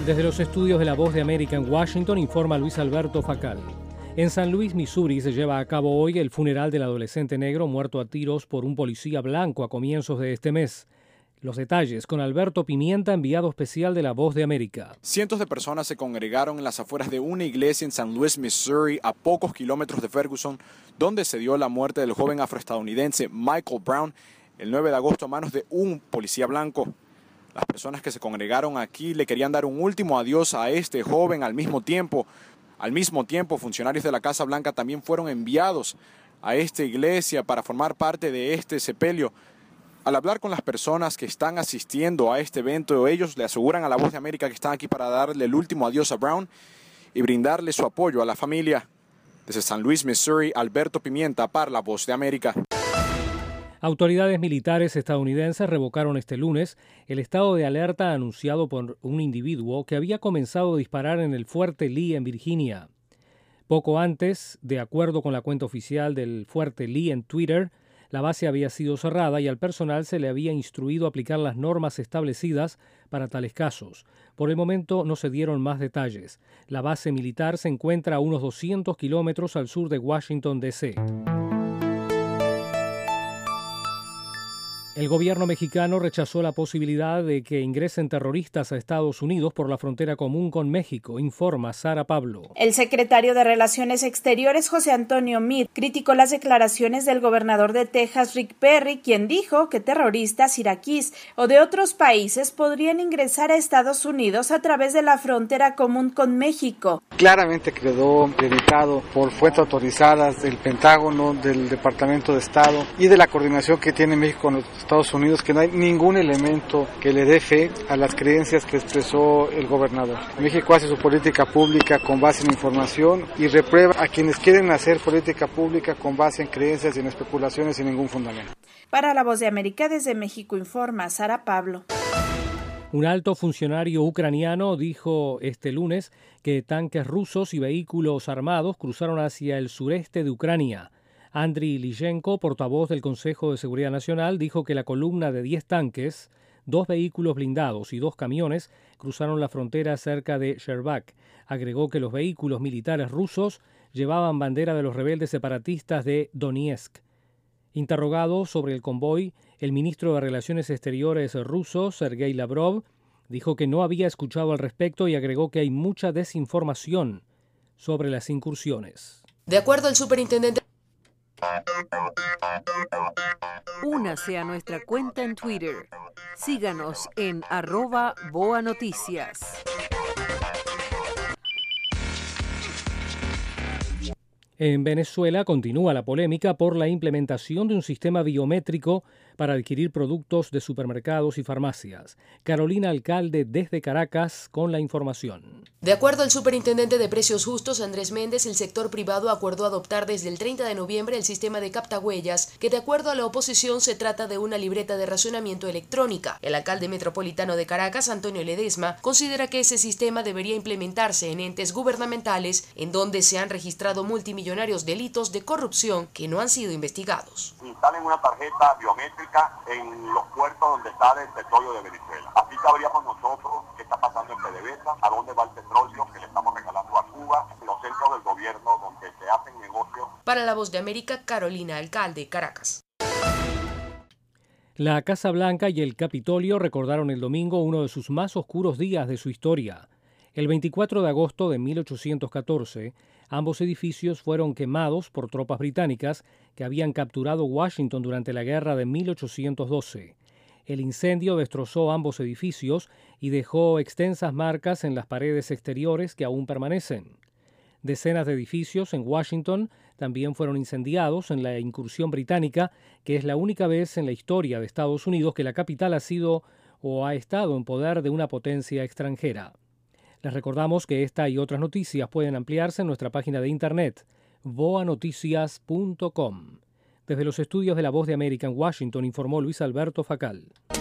Desde los estudios de La Voz de América en Washington informa Luis Alberto Facal. En San Luis, Missouri, se lleva a cabo hoy el funeral del adolescente negro muerto a tiros por un policía blanco a comienzos de este mes. Los detalles con Alberto Pimienta, enviado especial de La Voz de América. Cientos de personas se congregaron en las afueras de una iglesia en San Luis, Missouri, a pocos kilómetros de Ferguson, donde se dio la muerte del joven afroestadounidense Michael Brown el 9 de agosto a manos de un policía blanco. Las personas que se congregaron aquí le querían dar un último adiós a este joven al mismo tiempo. Al mismo tiempo, funcionarios de la Casa Blanca también fueron enviados a esta iglesia para formar parte de este sepelio. Al hablar con las personas que están asistiendo a este evento, ellos le aseguran a La Voz de América que están aquí para darle el último adiós a Brown y brindarle su apoyo a la familia. Desde San Luis, Missouri, Alberto Pimienta para La Voz de América. Autoridades militares estadounidenses revocaron este lunes el estado de alerta anunciado por un individuo que había comenzado a disparar en el Fuerte Lee en Virginia. Poco antes, de acuerdo con la cuenta oficial del Fuerte Lee en Twitter, la base había sido cerrada y al personal se le había instruido a aplicar las normas establecidas para tales casos. Por el momento no se dieron más detalles. La base militar se encuentra a unos 200 kilómetros al sur de Washington, D.C. El gobierno mexicano rechazó la posibilidad de que ingresen terroristas a Estados Unidos por la frontera común con México, informa Sara Pablo. El secretario de Relaciones Exteriores, José Antonio Meade, criticó las declaraciones del gobernador de Texas, Rick Perry, quien dijo que terroristas iraquíes o de otros países podrían ingresar a Estados Unidos a través de la frontera común con México. Claramente quedó acreditado por fuentes autorizadas del Pentágono, del Departamento de Estado y de la coordinación que tiene México con los Estados Unidos, que no hay ningún elemento que le dé fe a las creencias que expresó el gobernador. México hace su política pública con base en información y reprueba a quienes quieren hacer política pública con base en creencias y en especulaciones sin ningún fundamento. Para La Voz de América, desde México informa Sara Pablo. Un alto funcionario ucraniano dijo este lunes que tanques rusos y vehículos armados cruzaron hacia el sureste de Ucrania. Andriy Lishenko, portavoz del Consejo de Seguridad Nacional, dijo que la columna de 10 tanques, 2 vehículos blindados y 2 camiones cruzaron la frontera cerca de Shcherbak. Agregó que los vehículos militares rusos llevaban bandera de los rebeldes separatistas de Donetsk. Interrogado sobre el convoy, el ministro de Relaciones Exteriores ruso, Sergei Lavrov, dijo que no había escuchado al respecto y agregó que hay mucha desinformación sobre las incursiones. De acuerdo al superintendente, únase a nuestra cuenta en Twitter. Síganos en @boanoticias. En Venezuela continúa la polémica por la implementación de un sistema biométrico para adquirir productos de supermercados y farmacias. Carolina Alcalde desde Caracas con la información. De acuerdo al superintendente de Precios Justos, Andrés Méndez, el sector privado acordó adoptar desde el 30 de noviembre el sistema de captahuellas, que de acuerdo a la oposición se trata de una libreta de racionamiento electrónica. El alcalde metropolitano de Caracas, Antonio Ledesma, considera que ese sistema debería implementarse en entes gubernamentales en donde se han registrado multimillonarios delitos de corrupción que no han sido investigados. Instalen una tarjeta biométrica en los puertos donde sale el petróleo de Venezuela. Así sabríamos nosotros qué está pasando en PDVSA, a dónde va el petróleo que le estamos regalando a Cuba, en los centros del gobierno donde se hacen negocios. Para La Voz de América, Carolina Alcalde, Caracas. La Casa Blanca y el Capitolio recordaron el domingo uno de sus más oscuros días de su historia. El 24 de agosto de 1814, ambos edificios fueron quemados por tropas británicas que habían capturado Washington durante la guerra de 1812. El incendio destrozó ambos edificios y dejó extensas marcas en las paredes exteriores que aún permanecen. Decenas de edificios en Washington también fueron incendiados en la incursión británica, que es la única vez en la historia de Estados Unidos que la capital ha sido o ha estado en poder de una potencia extranjera. Les recordamos que esta y otras noticias pueden ampliarse en nuestra página de internet, boanoticias.com. Desde los estudios de La Voz de América en Washington informó Luis Alberto Facal.